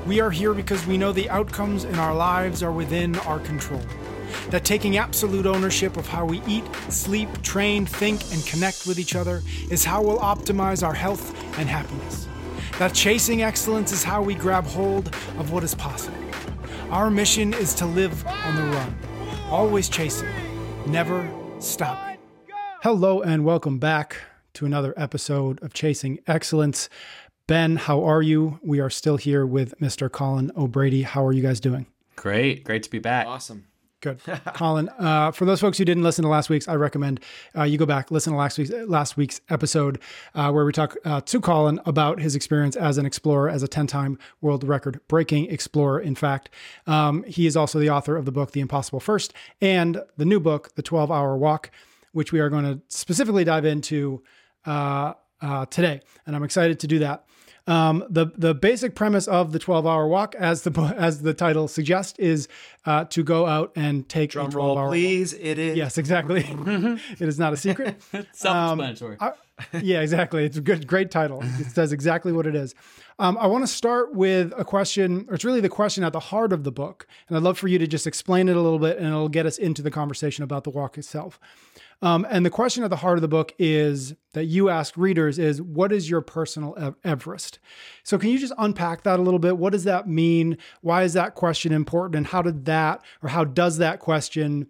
We are here because we know the outcomes in our lives are within our control. That taking absolute ownership of how we eat, sleep, train, think, and connect with each other is how we'll optimize our health and happiness. That chasing excellence is how we grab hold of what is possible. Our mission is to live on the run, always chasing, never stopping. Hello and welcome back to another episode of Chasing Excellence. Ben, how are you? We are still here with Mr. Colin O'Brady. How are you guys doing? Great to be back. Awesome. Good. Colin, for those folks who didn't listen to last week's, I recommend you go back, listen to last week's episode where we talk to Colin about his experience as an explorer, as a 10-time world record breaking explorer. In fact, he is also the author of the book, The Impossible First, and the new book, The 12-Hour Walk, which we are going to specifically dive into today. And I'm excited to do that. The basic premise of the 12-hour walk, as the title suggests, is to go out and take Drum a 12-hour roll, walk. please. It is. Yes, exactly. It is not a secret. Self-explanatory. Yeah, exactly. It's a great title. It says exactly what it is. I want to start with a question, or it's really the question at the heart of the book. And I'd love for you to just explain it a little bit, and it'll get us into the conversation about the walk itself. And the question at the heart of the book is that you ask readers is, what is your personal Everest? So can you just unpack that a little bit? What does that mean? Why is that question important? And how does that question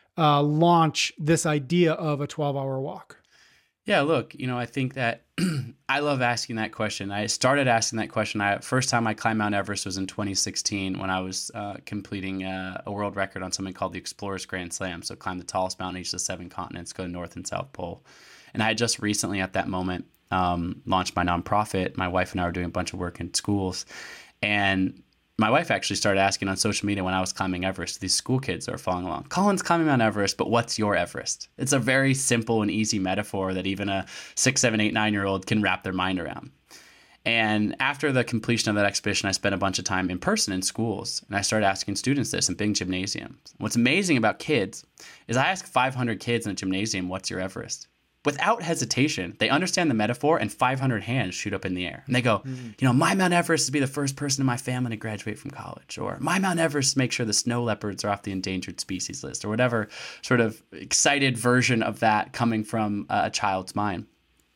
launch this idea of a 12-hour walk? Yeah, look, I think that I love asking that question. I started asking that question. First time I climbed Mount Everest was in 2016 when I was completing a world record on something called the Explorers Grand Slam. So climb the tallest mountain in each of the 7 continents, go to North and South Pole. And I had just recently at that moment launched my nonprofit. My wife and I were doing a bunch of work in schools. And my wife actually started asking on social media when I was climbing Everest, these school kids that are following along, Colin's climbing Mount Everest, but what's your Everest? It's a very simple and easy metaphor that even a 6, 7, 8, 9-year-old can wrap their mind around. And after the completion of that expedition, I spent a bunch of time in person in schools, and I started asking students this in big gymnasiums. What's amazing about kids is I ask 500 kids in a gymnasium, what's your Everest? Without hesitation, they understand the metaphor, and 500 hands shoot up in the air. And they go, my Mount Everest is to be the first person in my family to graduate from college. Or my Mount Everest is to make sure the snow leopards are off the endangered species list, or whatever sort of excited version of that coming from a child's mind.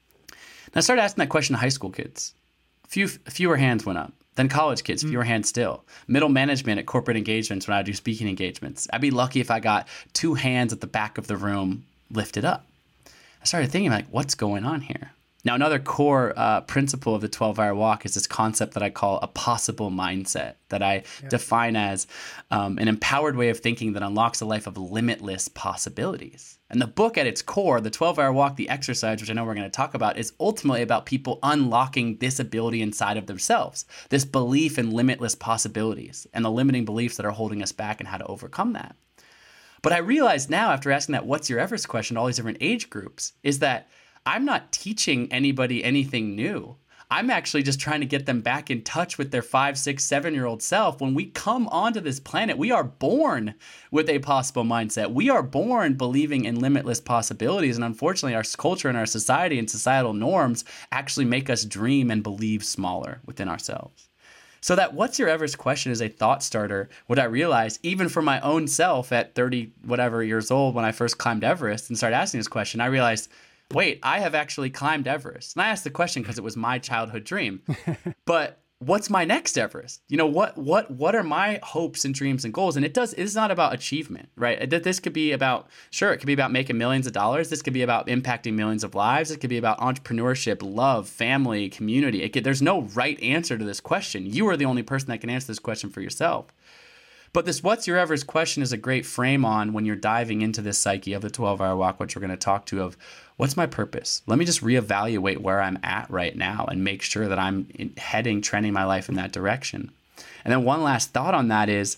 And I started asking that question to high school kids. Fewer hands went up. Then college kids, fewer hands still. Middle management at corporate engagements when I do speaking engagements. I'd be lucky if I got 2 hands at the back of the room lifted up. I started thinking, what's going on here? Now, another core principle of the 12-hour walk is this concept that I call a possible mindset, that I define as an empowered way of thinking that unlocks a life of limitless possibilities. And the book at its core, the 12-hour walk, the exercise, which I know we're going to talk about, is ultimately about people unlocking this ability inside of themselves, this belief in limitless possibilities and the limiting beliefs that are holding us back and how to overcome that. But I realize now, after asking that what's your Everest question to all these different age groups, is that I'm not teaching anybody anything new. I'm actually just trying to get them back in touch with their 5, 6, 7-year-old self. When we come onto this planet, we are born with a possible mindset. We are born believing in limitless possibilities. And unfortunately, our culture and our society and societal norms actually make us dream and believe smaller within ourselves. So that what's your Everest question is a thought starter. What I realized, even for my own self at 30 whatever years old when I first climbed Everest and started asking this question, I realized, wait, I have actually climbed Everest. And I asked the question because it was my childhood dream. But what's my next Everest? What are my hopes and dreams and goals? And it's not about achievement, right? This could be about, it could be about making millions of dollars. This could be about impacting millions of lives. It could be about entrepreneurship, love, family, community. There's no right answer to this question. You are the only person that can answer this question for yourself. But this what's your Everest question is a great frame on when you're diving into this psyche of the 12-hour walk, which we're going to talk to, of what's my purpose? Let me just reevaluate where I'm at right now and make sure that I'm trending my life in that direction. And then one last thought on that is,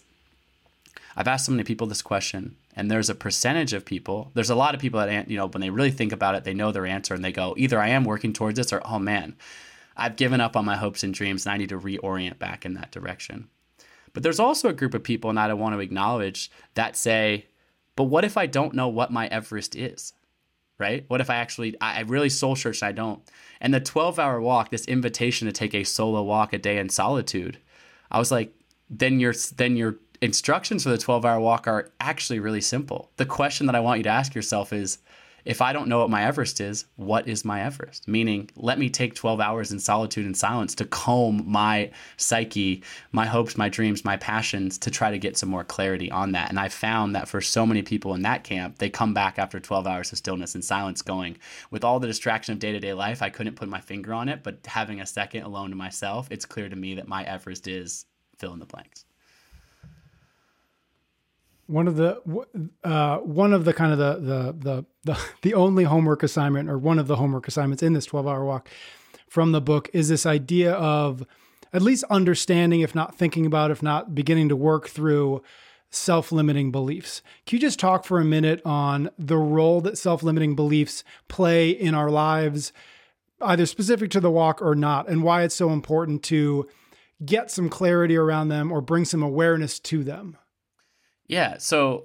I've asked so many people this question, and there's a percentage of people, there's a lot of people that, when they really think about it, they know their answer and they go, either I am working towards this or, oh man, I've given up on my hopes and dreams and I need to reorient back in that direction. But there's also a group of people, and I want to acknowledge, that say, but what if I don't know what my Everest is, right? What if I really soul searched and I don't? And the 12-hour walk, this invitation to take a solo walk a day in solitude, I was like, then your instructions for the 12-hour walk are actually really simple. The question that I want you to ask yourself is, if I don't know what my Everest is, what is my Everest? Meaning, let me take 12 hours in solitude and silence to comb my psyche, my hopes, my dreams, my passions, to try to get some more clarity on that. And I found that for so many people in that camp, they come back after 12 hours of stillness and silence going, with all the distraction of day-to-day life, I couldn't put my finger on it, but having a second alone to myself, it's clear to me that my Everest is fill in the blanks. One of the kind of the only homework assignment, or one of the homework assignments in this 12-hour walk from the book, is this idea of at least understanding, if not thinking about, if not beginning to work through self-limiting beliefs. Can you just talk for a minute on the role that self-limiting beliefs play in our lives, either specific to the walk or not, and why it's so important to get some clarity around them or bring some awareness to them? Yeah. So,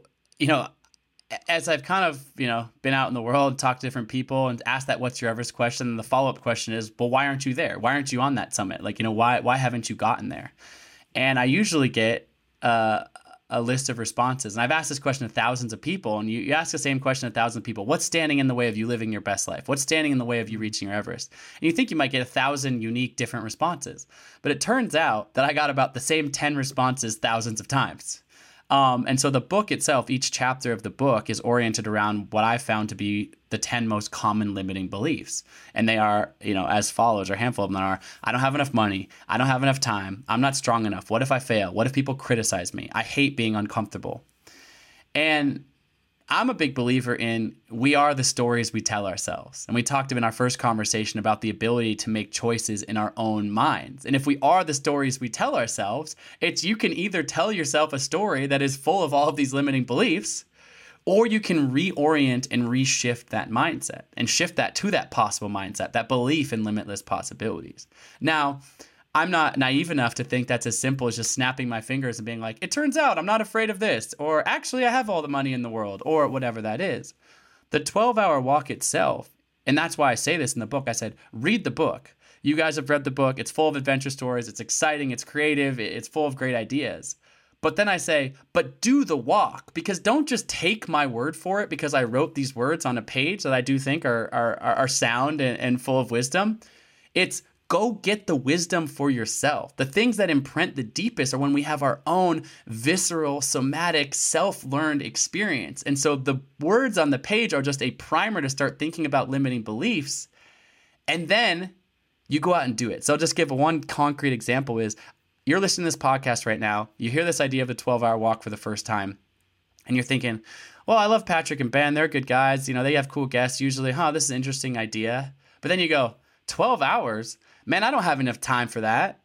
as I've kind of, been out in the world, talked to different people and asked that what's your Everest question, and the follow-up question is, well, why aren't you there? Why aren't you on that summit? Like, why haven't you gotten there? And I usually get a list of responses. And I've asked this question to thousands of people, and you ask the same question to thousands of people. What's standing in the way of you living your best life? What's standing in the way of you reaching your Everest? And you think you might get 1,000 unique different responses. But it turns out that I got about the same 10 responses thousands of times. And so the book itself, each chapter of the book is oriented around what I found to be the 10 most common limiting beliefs. And they are, as follows, or a handful of them are: I don't have enough money. I don't have enough time. I'm not strong enough. What if I fail? What if people criticize me? I hate being uncomfortable. And I'm a big believer in we are the stories we tell ourselves. And we talked in our first conversation about the ability to make choices in our own minds. And if we are the stories we tell ourselves, you can either tell yourself a story that is full of all of these limiting beliefs, or you can reorient and reshift that mindset and shift that to that possible mindset, that belief in limitless possibilities. Now, I'm not naive enough to think that's as simple as just snapping my fingers and being like, it turns out I'm not afraid of this, or actually I have all the money in the world, or whatever that is. The 12-hour walk itself, and that's why I say this in the book, I said, read the book. You guys have read the book. It's full of adventure stories. It's exciting. It's creative. It's full of great ideas. But then I say, but do the walk, because don't just take my word for it because I wrote these words on a page that I do think are sound and full of wisdom. It's go get the wisdom for yourself. The things that imprint the deepest are when we have our own visceral, somatic, self-learned experience. And so the words on the page are just a primer to start thinking about limiting beliefs. And then you go out and do it. So I'll just give one concrete example is you're listening to this podcast right now. You hear this idea of the 12-hour walk for the first time. And you're thinking, well, I love Patrick and Ben. They're good guys. They have cool guests usually. This is an interesting idea. But then you go, 12 hours? Man, I don't have enough time for that.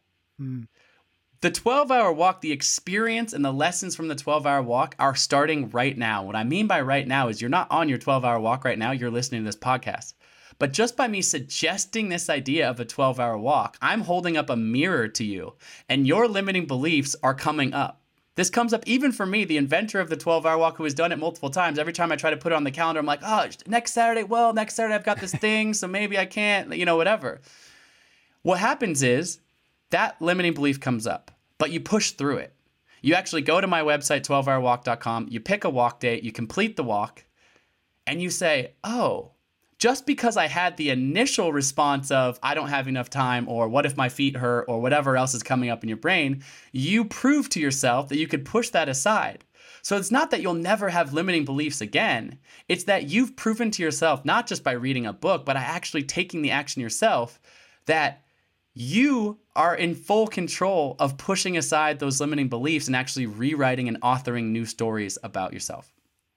The 12-hour walk, the experience and the lessons from the 12-hour walk are starting right now. What I mean by right now is you're not on your 12-hour walk right now. You're listening to this podcast. But just by me suggesting this idea of a 12-hour walk, I'm holding up a mirror to you, and your limiting beliefs are coming up. This comes up even for me, the inventor of the 12-hour walk, who has done it multiple times. Every time I try to put it on the calendar, I'm like, oh, next Saturday I've got this thing, so maybe I can't, whatever. What happens is that limiting belief comes up, but you push through it. You actually go to my website, 12hourwalk.com, you pick a walk date, you complete the walk, and you say, oh, just because I had the initial response of I don't have enough time, or what if my feet hurt, or whatever else is coming up in your brain, you prove to yourself that you could push that aside. So it's not that you'll never have limiting beliefs again. It's that you've proven to yourself, not just by reading a book, but actually taking the action yourself, that you are in full control of pushing aside those limiting beliefs and actually rewriting and authoring new stories about yourself.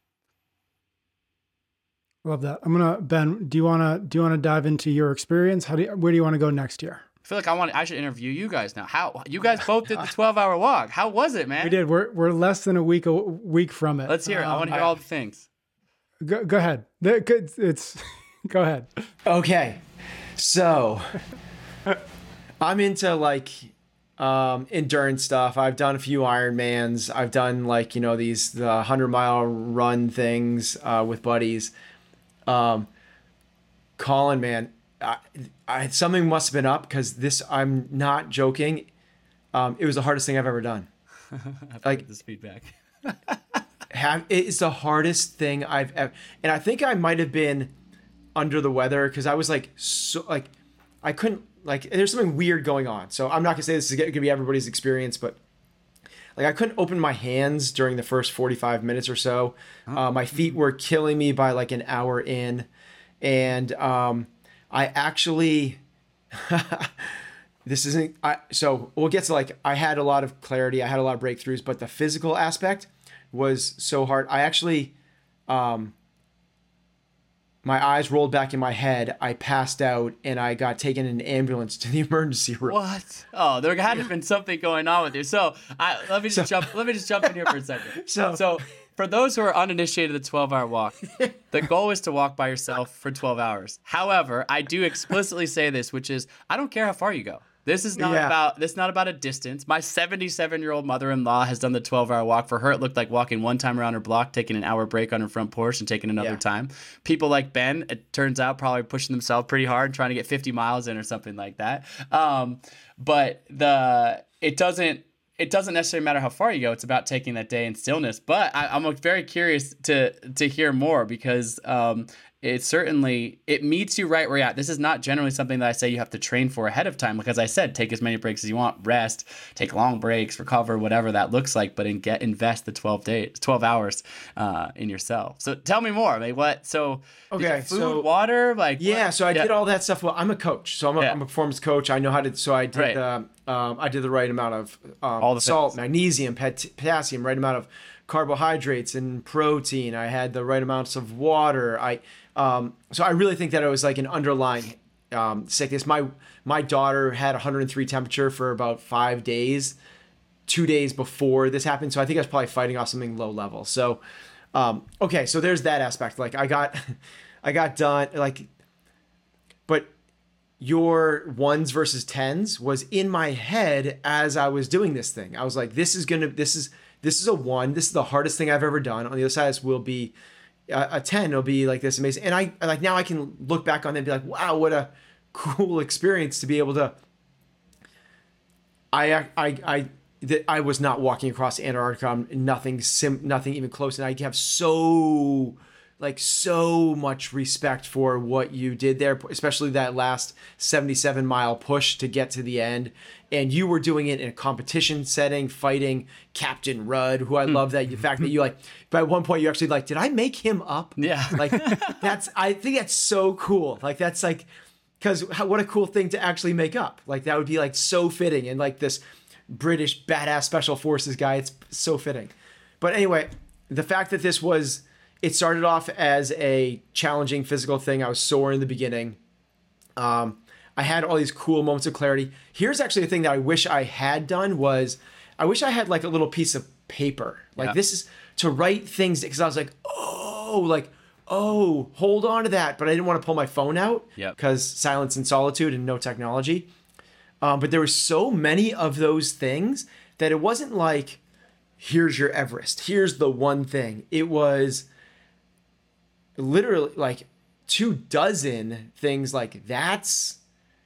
Love that. Ben, do you wanna dive into your experience? Where do you want to go next year? I feel like I should interview you guys now. How you guys both did the 12-hour walk? How was it, man? We did. We're less than a week from it. Let's hear it. I want to hear all the things. Go ahead. Go ahead. Okay, so I'm into endurance stuff. I've done a few Ironmans. I've done the 100-mile run things with buddies. Colin, man, something must have been up, because I'm not joking. it was the hardest thing I've ever done. I've Like- heard this feedback. It's the hardest thing I've ever, and I think I might have been under the weather because I was like, so like, I couldn't, like, there's something weird going on. So I'm not gonna say this is gonna be everybody's experience, but like I couldn't open my hands during the first 45 minutes or so. My feet were killing me by like an hour in, and I actually. This isn't. So we'll get to like I had a lot of clarity. I had a lot of breakthroughs, but the physical aspect was so hard. I actually, my eyes rolled back in my head. I passed out and I got taken in an ambulance to the emergency room. What? Oh, there had to have been something going on with you. So let me just jump in here for a second. So for those who are uninitiated, the 12-hour walk, the goal is to walk by yourself for 12 hours. However, I do explicitly say this, which is I don't care how far you go. This is not about a distance. My 77-year-old mother-in-law has done the 12-hour walk. For her, it looked like walking one time around her block, taking an hour break on her front porch, and taking another time. People like Ben, it turns out, probably pushing themselves pretty hard, trying to get 50 miles in or something like that. But it doesn't necessarily matter how far you go. It's about taking that day in stillness. But I'm very curious to hear more because it meets you right where you're at. This is not generally something that I say you have to train for ahead of time. Like as I said, take as many breaks as you want, rest, take long breaks, recover, whatever that looks like. But invest the 12 hours in yourself. So tell me more. Like what? So Okay, food, water, like yeah. what? So I did all that stuff. Well, I'm a coach, so I'm a performance coach. I know how to. So I did I did the right amount of all the salt, things. magnesium, potassium, right amount of carbohydrates and protein. I had the right amounts of water. So I really think that it was like an underlying sickness. My daughter had 103 temperature for about 5 days, 2 days before this happened. So I think I was probably fighting off something low level. So, okay. So there's that aspect. Like I got done like, but your ones versus tens was in my head as I was doing this thing. I was like, this is a one. This is the hardest thing I've ever done. On the other side, this will be a 10. It'll be like this amazing. And I like now I can look back on it and be like, wow, what a cool experience to be able to. I was not walking across Antarctica. Nothing even close. And I have so much respect for what you did there, especially that last 77-mile push to get to the end. And you were doing it in a competition setting, fighting Captain Rudd, who I love that the fact that you like, but at one point you actually like, did I make him up? Yeah. Like I think that's so cool. Like that's like, because what a cool thing to actually make up. Like that would be like so fitting. And like this British badass special forces guy, it's so fitting. But anyway, the fact that it started off as a challenging physical thing. I was sore in the beginning. I had all these cool moments of clarity. Here's actually the thing that I wish I had done was I wish I had like a little piece of paper. Like this is to write things because I was like, hold on to that. But I didn't want to pull my phone out because silence and solitude and no technology. But there were so many of those things that it wasn't like, here's your Everest. Here's the one thing. It was literally like 24 things like that's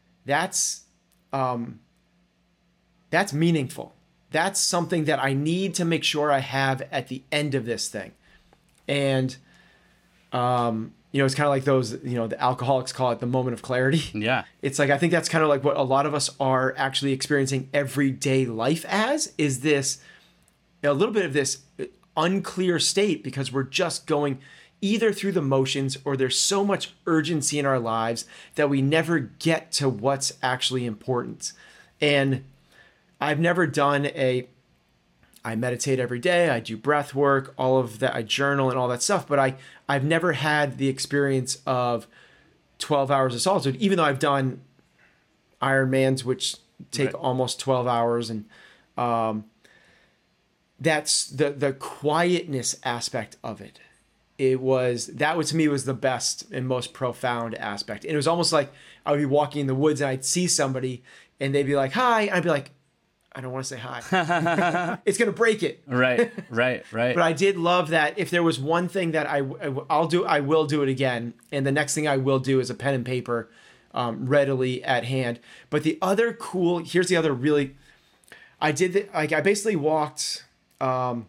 meaningful. That's something that I need to make sure I have at the end of this thing. And it's kind of like those, the alcoholics call it the moment of clarity. Yeah. It's like, I think that's kind of like what a lot of us are actually experiencing everyday life as, is this a little bit of this unclear state because we're just going either through the motions or there's so much urgency in our lives that we never get to what's actually important. And I've never done I meditate every day, I do breath work, all of that, I journal and all that stuff, but I've never had the experience of 12 hours of solitude, even though I've done Ironmans, which take almost 12 hours. And that's the quietness aspect of it. To me was the best and most profound aspect. And it was almost like I would be walking in the woods and I'd see somebody and they'd be like, hi. And I'd be like, I don't want to say hi. It's going to break it. Right. But I did love that if there was one thing that I will do it again. And the next thing I will do is a pen and paper readily at hand. But here's the other really, I did like I basically walked 2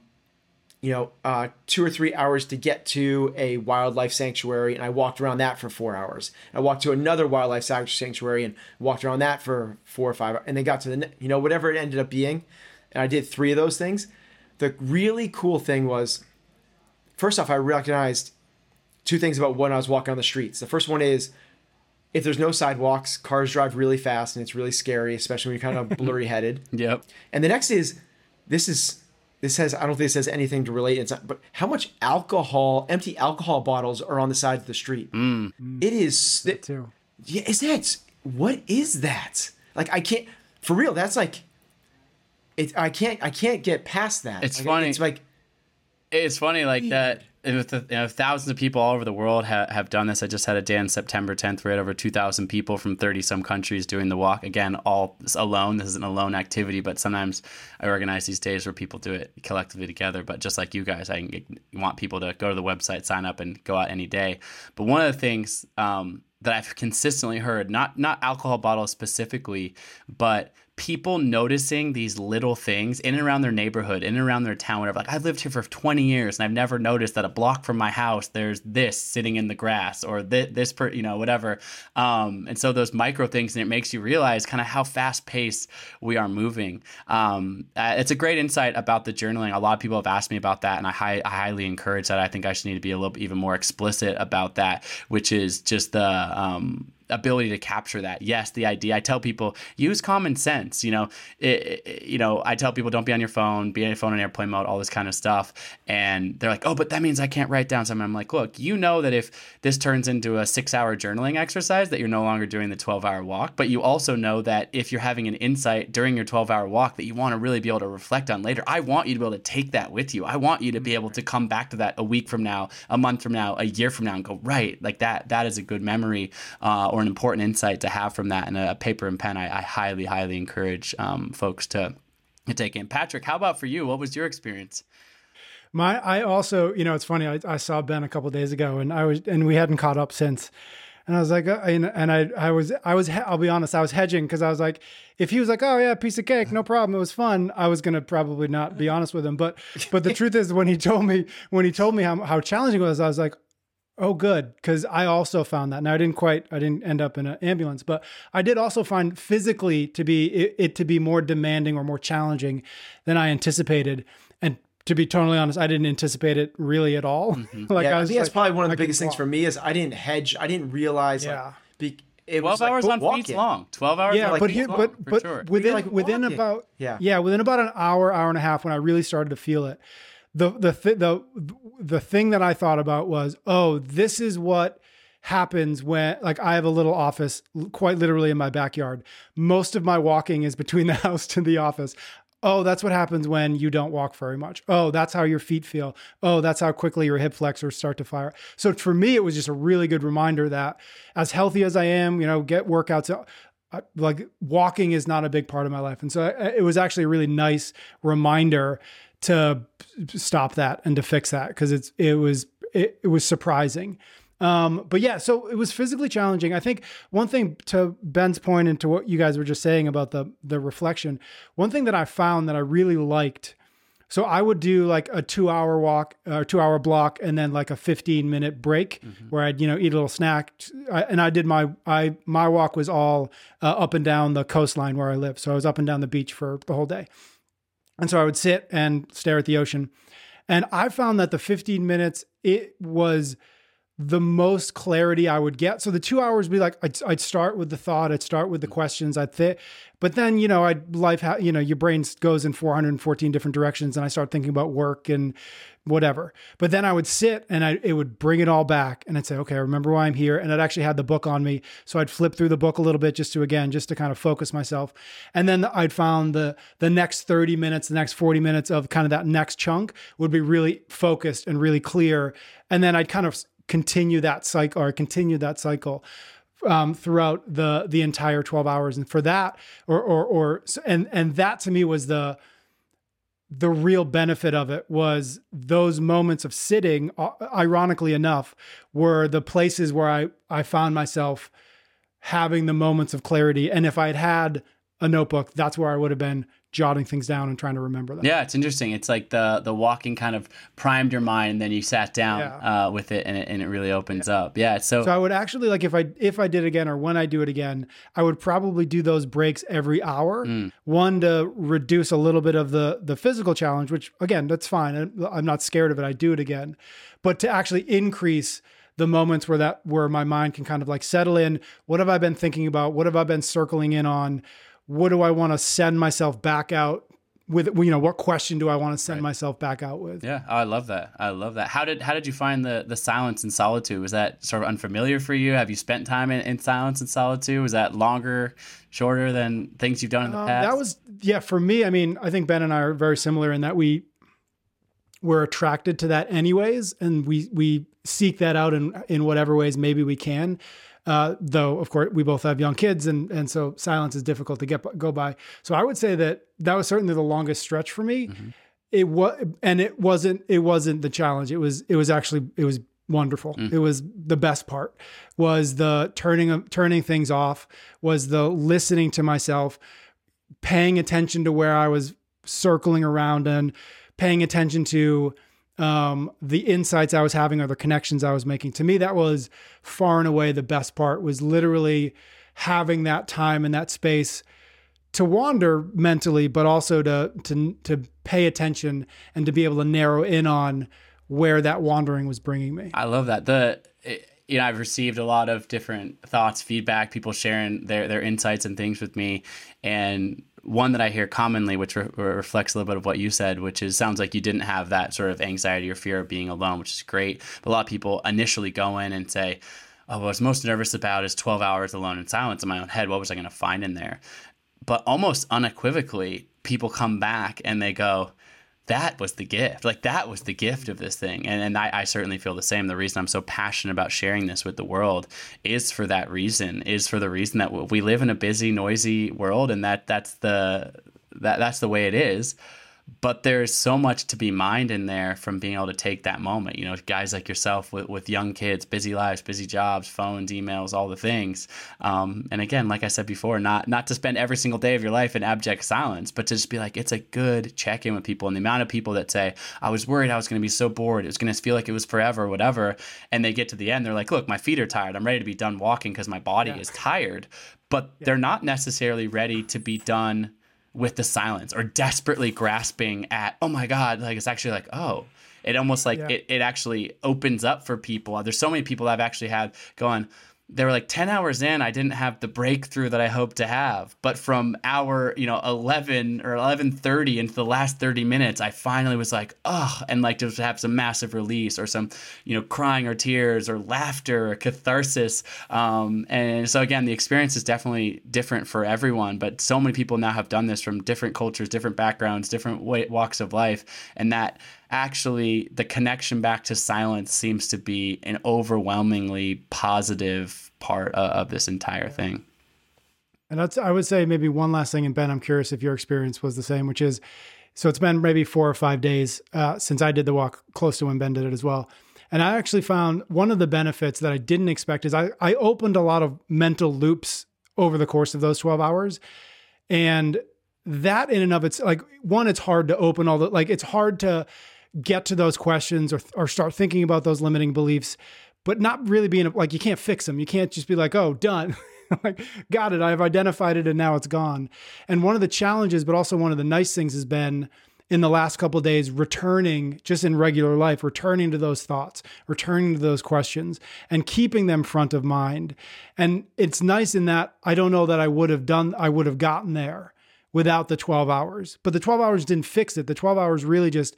or 3 hours to get to a wildlife sanctuary, and I walked around that for 4 hours. I walked to another wildlife sanctuary and walked around that for 4 or 5 hours, and then got to the whatever it ended up being, and I did 3 of those things. The really cool thing was, first off, I recognized 2 things about when I was walking on the streets. The first one is, if there's no sidewalks, cars drive really fast and it's really scary, especially when you're kind of blurry headed. Yep. And the next is, this has, I don't think this has anything to relate, but how much empty alcohol bottles are on the sides of the street. It is, too. Yeah, what is that? Like, I can't, for real, that's like, I can't get past that. It's funny. It's funny like that. Thousands of people all over the world have done this. I just had a day on September 10th. We had over 2,000 people from 30 some countries doing the walk. Again, all alone. This is an alone activity, but sometimes I organize these days where people do it collectively together. But just like you guys, I want people to go to the website, sign up, and go out any day. But one of the things that I've consistently heard, not alcohol bottles specifically, but people noticing these little things in and around their neighborhood, in and around their town, whatever. Like, I've lived here for 20 years and I've never noticed that a block from my house, there's this sitting in the grass or whatever. And so those micro things, and it makes you realize kind of how fast paced we are moving. It's a great insight about the journaling. A lot of people have asked me about that, and I highly encourage that. I think I should need to be a little bit even more explicit about that, which is just the ability to capture that. Yes, the idea. I tell people, use common sense. I tell people, don't be on your phone, be on your phone in airplane mode, all this kind of stuff. And they're like, oh, but that means I can't write down something. I'm like, look, you know that if this turns into a 6-hour journaling exercise, that you're no longer doing the 12-hour walk. But you also know that if you're having an insight during your 12-hour walk that you want to really be able to reflect on later, I want you to be able to take that with you. I want you to be able to come back to that a week from now, a month from now, a year from now, and go, right, like that is a good memory or an important insight to have from that. And a paper and pen, I highly, highly encourage folks to take in. Patrick, how about for you? What was your experience? I also, it's funny. I saw Ben a couple of days ago, and we hadn't caught up since. And I was like, I'll be honest, I was hedging because I was like, if he was like, oh yeah, piece of cake, no problem, it was fun, I was gonna probably not be honest with him. But the truth is, when he told me how challenging it was, I was like, oh, good. Because I also found that. Now I didn't end up in an ambulance, but I did also find physically to be more demanding or more challenging than I anticipated. And to be totally honest, I didn't anticipate it really at all. Mm-hmm. I think that's probably one of the biggest things for me is I didn't hedge. I didn't realize. Yeah. It 12 was hours like, on feet's long. 12 hours. Yeah, but sure. within about an hour and a half, when I really started to feel it, the thing that I thought about was, oh, this is what happens when, like, I have a little office quite literally in my backyard. Most of my walking is between the house to the office. Oh, that's what happens when you don't walk very much. Oh, that's how your feet feel. Oh, that's how quickly your hip flexors start to fire. So for me, it was just a really good reminder that as healthy as I am, get workouts, like walking is not a big part of my life. And so it was actually a really nice reminder to stop that and to fix that, because it was surprising. But yeah, so it was physically challenging. I think one thing, to Ben's point and to what you guys were just saying about the reflection, one thing that I found that I really liked, so I would do like a 2-hour walk or 2-hour block and then like a 15-minute break where I'd, eat a little snack. And I did my walk was all up and down the coastline where I live. So I was up and down the beach for the whole day. And so I would sit and stare at the ocean. And I found that the 15 minutes, it was the most clarity I would get. So the 2 hours would be like, I'd start with the thought, I'd start with the questions, but then, your brain goes in 414 different directions, and I start thinking about work and whatever. But then I would sit and it would bring it all back, and I'd say, okay, I remember why I'm here. And I'd actually had the book on me. So I'd flip through the book a little bit just to kind of focus myself. And then I'd found the next 30 minutes, the next 40 minutes of kind of that next chunk would be really focused and really clear. And then I'd kind of continue that cycle throughout the entire 12 hours. And for that, and that to me was the real benefit of it, was those moments of sitting, ironically enough, were the places where I found myself having the moments of clarity. And if I'd had a notebook, that's where I would have been jotting things down and trying to remember them. Yeah, it's interesting. It's like the walking kind of primed your mind, and then you sat down with it, and it really opens up. Yeah. So I would actually, like, if I did it again, or when I do it again, I would probably do those breaks every hour. One, to reduce a little bit of the physical challenge, which again, that's fine. I'm not scared of it. I do it again, but to actually increase the moments where my mind can kind of like settle in. What have I been thinking about? What have I been circling in on? What do I want to send myself back out with? What question do I want to send myself back out with? Yeah. Oh, I love that. I love that. How did you find the silence and solitude? Was that sort of unfamiliar for you? Have you spent time in silence and solitude? Was that longer, shorter than things you've done in the past? That was, for me. I mean, I think Ben and I are very similar in that we're attracted to that anyways. And we seek that out in whatever ways maybe we can. Though, of course, we both have young kids, and so silence is difficult to go by. So I would say that was certainly the longest stretch for me. Mm-hmm. It wasn't the challenge. It was wonderful. Mm. It was the best part, was the turning things off, was the listening to myself, paying attention to where I was circling around, and paying attention to the insights I was having or the connections I was making. To me, that was far and away the best part, was literally having that time and that space to wander mentally, but also to pay attention and to be able to narrow in on where that wandering was bringing me. I love that. I've received a lot of different thoughts, feedback, people sharing their insights and things with me. And one that I hear commonly, which reflects a little bit of what you said, which is, sounds like you didn't have that sort of anxiety or fear of being alone, which is great. But a lot of people initially go in and say, oh, what I was most nervous about is 12 hours alone in silence in my own head. What was I going to find in there? But almost unequivocally, people come back and they go, that was the gift. Like, that was the gift of this thing. And I certainly feel the same. The reason I'm so passionate about sharing this with the world is for that reason, is for the reason that we live in a busy, noisy world, and that's the way it is. But there's so much to be mined in there from being able to take that moment. Guys like yourself with young kids, busy lives, busy jobs, phones, emails, all the things. And again, like I said before, not to spend every single day of your life in abject silence, but to just be like, it's a good check-in with people. And the amount of people that say, I was worried I was going to be so bored, it was going to feel like it was forever, whatever. And they get to the end, they're like, look, my feet are tired. I'm ready to be done walking because my body is tired. But they're not necessarily ready to be done with the silence, or desperately grasping at, oh my God, like, it's actually like, oh, it almost like it actually opens up for people. There's so many people I've actually had going, they were like, 10 hours in, I didn't have the breakthrough that I hoped to have. But from hour, 11 or 11:30 into the last 30 minutes, I finally was like, oh, and like just have some massive release, or some, crying or tears or laughter or catharsis. And so again, the experience is definitely different for everyone, but so many people now have done this from different cultures, different backgrounds, different walks of life. And that actually, the connection back to silence seems to be an overwhelmingly positive part of this entire thing. And I would say maybe one last thing, and Ben, I'm curious if your experience was the same, which is, so it's been maybe 4 or 5 days since I did the walk, close to when Ben did it as well. And I actually found one of the benefits that I didn't expect is I opened a lot of mental loops over the course of those 12 hours. And that in and of it's like, one, it's hard to open it's hard to get to those questions or start thinking about those limiting beliefs, but not really being like, you can't fix them. You can't just be like, oh, done. Like, got it. I've identified it and now it's gone. And one of the challenges, but also one of the nice things, has been in the last couple of days, returning just in regular life, returning to those thoughts, returning to those questions and keeping them front of mind. And it's nice in that I don't know that I would have gotten there without the 12 hours, but the 12 hours didn't fix it. The 12 hours really just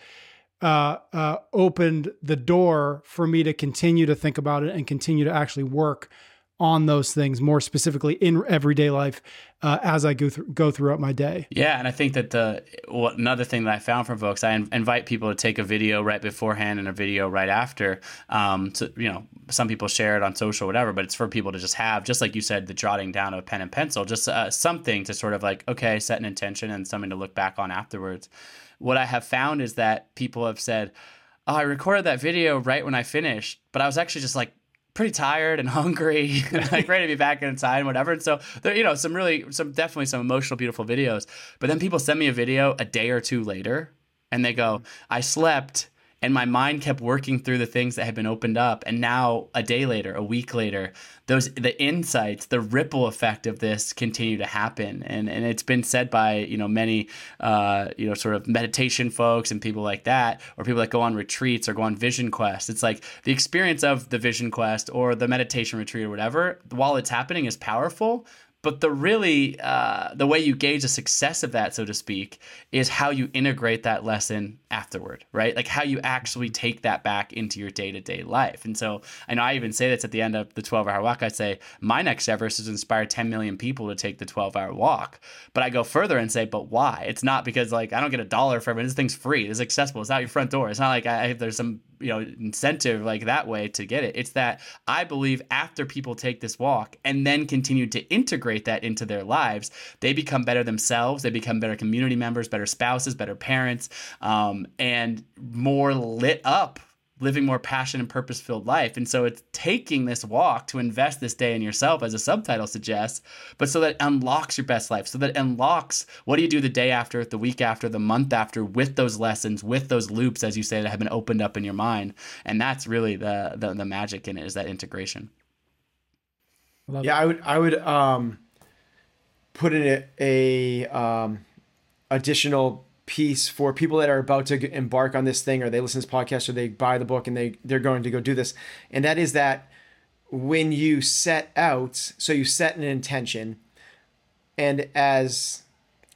opened the door for me to continue to think about it and continue to actually work on those things more specifically in everyday life as I go throughout my day. Yeah, and I think that another thing that I found from folks, I invite people to take a video right beforehand and a video right after. Some people share it on social, whatever, but it's for people to just have, just like you said, the jotting down of a pen and pencil, just something to sort of like, okay, set an intention and something to look back on afterwards. What I have found is that people have said, oh, I recorded that video right when I finished, but I was actually just like pretty tired and hungry and like ready to be back inside and whatever. And so there, you know, definitely some emotional, beautiful videos. But then people send me a video a day or two later and they go, I slept and my mind kept working through the things that had been opened up. And now a day later, a week later, the insights, the ripple effect of this continue to happen. And it's been said by, you know, many, sort of meditation folks and people like that, or people that go on retreats or go on vision quests. It's like the experience of the vision quest or the meditation retreat or whatever, while it's happening, is powerful. But the way you gauge the success of that, so to speak, is how you integrate that lesson afterward, right? Like how you actually take that back into your day-to-day life. And so I know I even say this at the end of the 12-hour walk. I say, my next Everest is to inspire 10 million people to take the 12-hour walk. But I go further and say, but why? It's not because like I don't get $1 for it. This thing's free. It's accessible. It's out your front door. It's not like there's some incentive like that way to get it. It's that I believe after people take this walk and then continue to integrate that into their lives, they become better themselves. They become better community members, better spouses, better parents, and more lit up, living more passion and purpose-filled life. And so it's taking this walk to invest this day in yourself, as the subtitle suggests, but so that it unlocks your best life, so that it unlocks what do you do the day after, the week after, the month after, with those lessons, with those loops, as you say, that have been opened up in your mind. And that's really the magic in it, is that integration. Yeah, I would put in a additional piece for people that are about to embark on this thing, or they listen to this podcast, or they buy the book and they're going to go do this. And that is that when you set out, so you set an intention, and as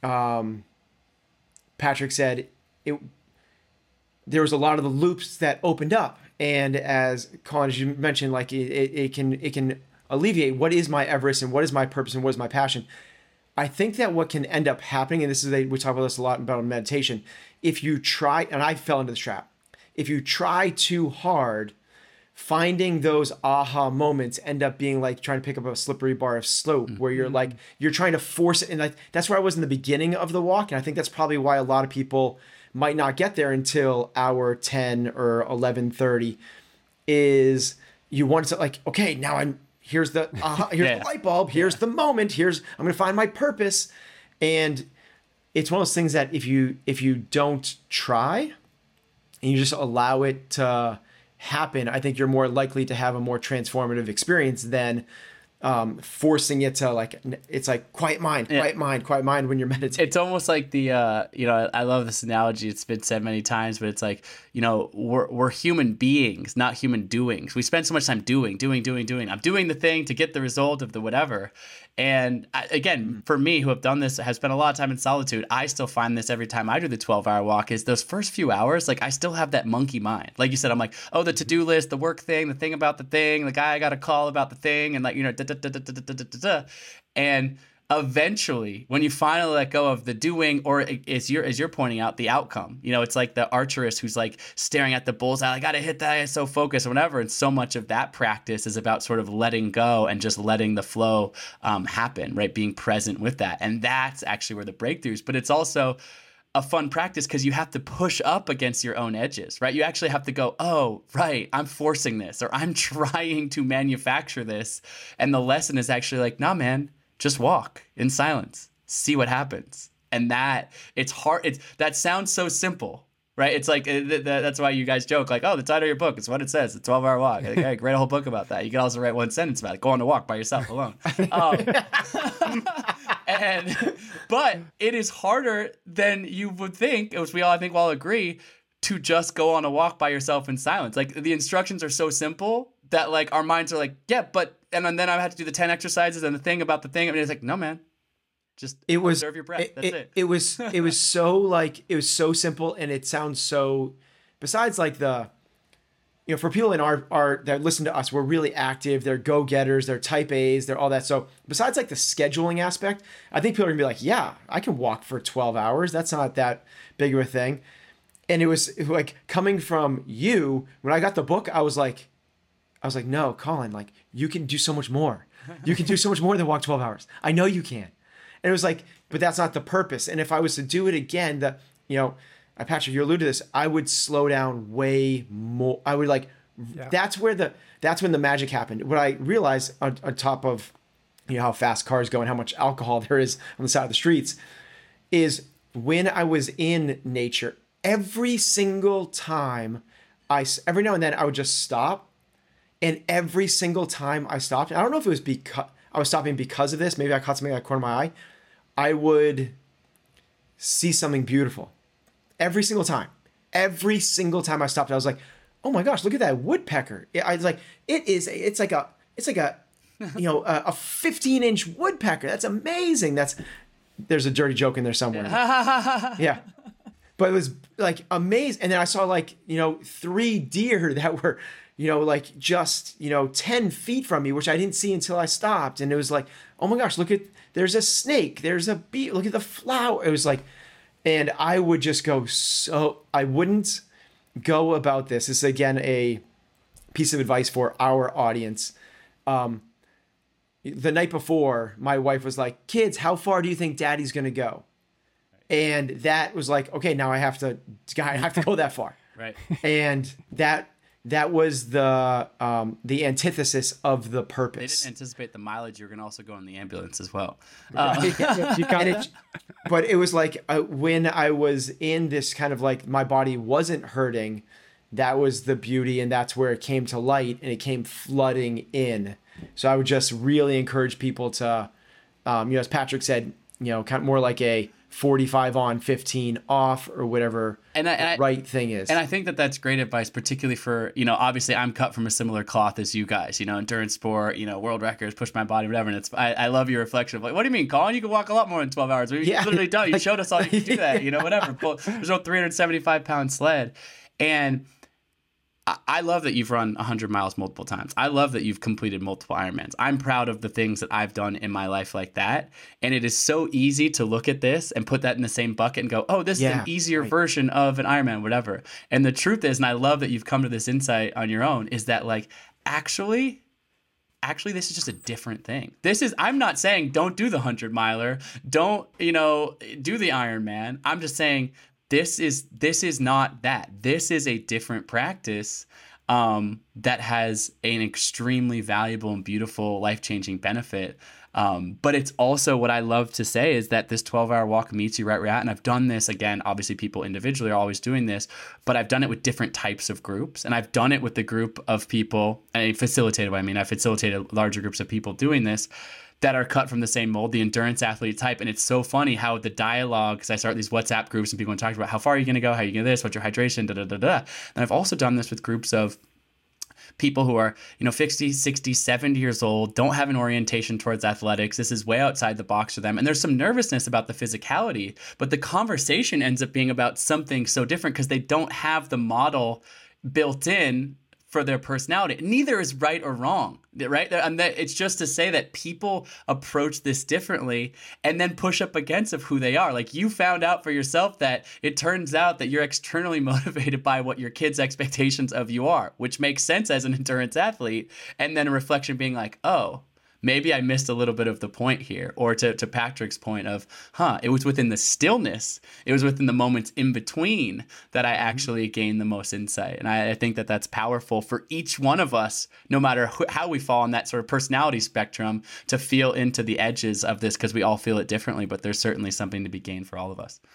Patrick said, there was a lot of the loops that opened up. And as Colin, as you mentioned, like it can alleviate what is my Everest and what is my purpose and what is my passion. I think that what can end up happening, and we talk about this a lot about meditation, if you try, and I fell into this trap, if you try too hard, finding those aha moments end up being like trying to pick up a slippery bar of slope, where you're like, you're trying to force it. And that's where I was in the beginning of the walk. And I think that's probably why a lot of people might not get there until hour 10 or 11:30, is you want to like, okay, now here's the the light bulb. Here's the moment. I'm going to find my purpose. And it's one of those things that if you don't try and you just allow it to happen, I think you're more likely to have a more transformative experience than forcing it to, like, it's like quiet mind when you're meditating. It's almost like the I love this analogy. It's been said many times, but it's like, we're human beings, not human doings. We spend so much time doing. I'm doing the thing to get the result of the whatever. And again, for me, who have done this, have spent a lot of time in solitude, I still find this every time I do the 12-hour walk, is those first few hours, like I still have that monkey mind. Like you said, I'm like, oh, the to-do list, the work thing, the thing about the thing, the guy I got to call about the thing, and like, and eventually, when you finally let go of the doing, or as you're pointing out, the outcome, it's like the archerist who's like staring at the bullseye, I got to hit that, I'm so focused or whatever. And so much of that practice is about sort of letting go and just letting the flow happen, right? Being present with that. And that's actually where the breakthroughs, but it's also a fun practice because you have to push up against your own edges, right? You actually have to go, oh, right, I'm forcing this, or I'm trying to manufacture this. And the lesson is actually like, nah, man, just walk in silence, see what happens. And that, it's hard. That sounds so simple, right? It's like, that's why you guys joke like, oh, the title of your book is what it says, the 12-hour walk. Like, hey, write a whole book about that. You can also write one sentence about it. Go on a walk by yourself alone. But it is harder than you would think, which I think we all agree, to just go on a walk by yourself in silence. Like, the instructions are so simple that like our minds are like, yeah, but, and then I had to do the 10 exercises and the thing about the thing. I mean, it's like, no, man, just observe your breath. That's it. It was so simple, and it sounds so, besides like for people in our that listen to us, we're really active. They're go-getters, they're type A's, they're all that. So besides like the scheduling aspect, I think people are gonna be like, yeah, I can walk for 12 hours. That's not that big of a thing. And it was like, coming from you, when I got the book, I was like, no, Colin, like, you can do so much more. You can do so much more than walk 12 hours. I know you can. And it was like, but that's not the purpose. And if I was to do it again, Patrick, you alluded to this, I would slow down way more. I would like Yeah. That's when the magic happened. What I realized on top of, how fast cars go and how much alcohol there is on the side of the streets, is when I was in nature, every single time every now and then I would just stop. And every single time I stopped, I don't know if it was because I was stopping because of this, maybe I caught something out of the corner of my eye, I would see something beautiful. Every single time I stopped, I was like, oh my gosh, look at that woodpecker. I was like, it's like a a 15-inch woodpecker. That's amazing. There's a dirty joke in there somewhere. Yeah. But it was like amazing. And then I saw 3 deer that were, just 10 feet from me, which I didn't see until I stopped. And it was like, oh my gosh, there's a snake, there's a bee, look at the flower. It was like, and I would just go, I wouldn't go about this. This is again a piece of advice for our audience. The night before, my wife was like, kids, how far do you think daddy's going to go? And that was like, okay, now I have to go that far. Right. And that was the antithesis of the purpose. They didn't anticipate the mileage. You're going to also go in the ambulance as well. But it was like when I was in this kind of like my body wasn't hurting, that was the beauty, and that's where it came to light, and it came flooding in. So I would just really encourage people to, as Patrick said, kind of more like a 45 on, 15 off, or whatever right thing is. And I think that's great advice, particularly for, obviously I'm cut from a similar cloth as you guys, endurance sport, world records, push my body, whatever. And I love your reflection of like, what do you mean, Colin? You can walk a lot more than 12 hours. You've literally done. You showed us all you can do that, whatever. There's no 375-pound sled. And I love that you've run 100 miles multiple times. I love that you've completed multiple Ironmans. I'm proud of the things that I've done in my life like that. And it is so easy to look at this and put that in the same bucket and go, oh, this is an easier version of an Ironman, whatever. And the truth is, and I love that you've come to this insight on your own, is that like, actually, this is just a different thing. I'm not saying don't do the 100-miler, don't, do the Ironman. I'm just saying, this is not that. This is a different practice that has an extremely valuable and beautiful life-changing benefit. But it's also what I love to say is that this 12-hour walk meets you right where you're at. And I've done this, again, obviously people individually are always doing this, but I've done it with different types of groups. And I've done it with the group of people, and I facilitated larger groups of people doing this that are cut from the same mold, the endurance athlete type. And it's so funny how the dialogue, because I start these WhatsApp groups and people talk about how far are you going to go? How are you going to do this? What's your hydration? And I've also done this with groups of people who are, 50, 60, 70 years old, don't have an orientation towards athletics. This is way outside the box for them. And there's some nervousness about the physicality, but the conversation ends up being about something so different because they don't have the model built in for their personality. Neither is right or wrong, right? And it's just to say that people approach this differently and then push up against of who they are. Like you found out for yourself that it turns out that you're externally motivated by what your kids' expectations of you are, which makes sense as an endurance athlete. And then a reflection being like, oh, maybe I missed a little bit of the point here. Or to Patrick's point of, it was within the stillness, it was within the moments in between that I actually gained the most insight. And I think that that's powerful for each one of us, no matter how we fall on that sort of personality spectrum, to feel into the edges of this, because we all feel it differently, but there's certainly something to be gained for all of us.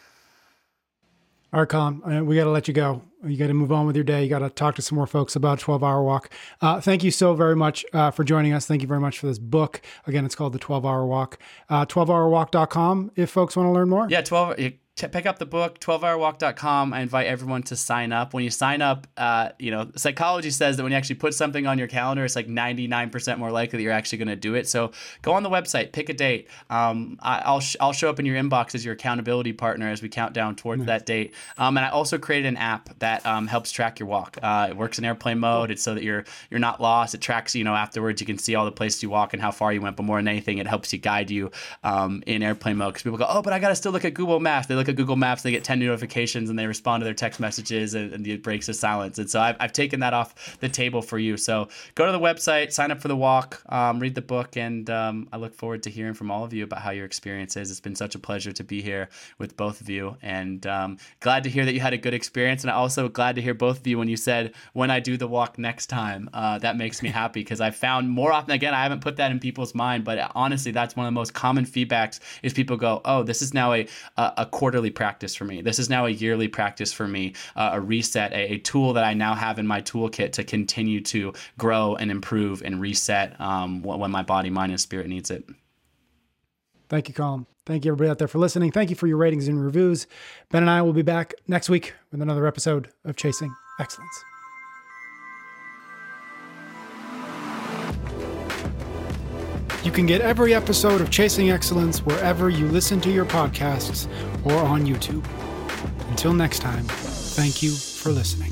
All right, Colin, we got to let you go. You got to move on with your day. You got to talk to some more folks about 12-Hour Walk. Thank you so very much for joining us. Thank you very much for this book. Again, it's called The 12-Hour Walk. 12hourwalk.com if folks want to learn more. Yeah, pick up the book, 12hourwalk.com. I invite everyone to sign up. When you sign up, psychology says that when you actually put something on your calendar, it's like 99% more likely that you're actually going to do it. So go on the website, pick a date. I'll show up in your inbox as your accountability partner as we count down towards that date. And I also created an app that helps track your walk. It works in airplane mode. It's so that you're not lost. It tracks, afterwards you can see all the places you walk and how far you went. But more than anything, it helps you guide you in airplane mode. Because people go, oh, but I got to still look at Google Maps. They look look at Google Maps, they get 10 notifications and they respond to their text messages and it breaks the silence. And so I've taken that off the table for you. So go to the website, sign up for the walk, read the book, and I look forward to hearing from all of you about how your experience is. It's been such a pleasure to be here with both of you, and glad to hear that you had a good experience. And I also glad to hear both of you when you said, when I do the walk next time. That makes me happy, because I found more often, again, I haven't put that in people's mind, but honestly, that's one of the most common feedbacks is people go, oh, this is now a quarterly practice for me. This is now a yearly practice for me, a reset, a tool that I now have in my toolkit to continue to grow and improve and reset when my body, mind, and spirit needs it. Thank you, Colin. Thank you, everybody out there, for listening. Thank you for your ratings and reviews. Ben and I will be back next week with another episode of Chasing Excellence. You can get every episode of Chasing Excellence wherever you listen to your podcasts or on YouTube. Until next time, thank you for listening.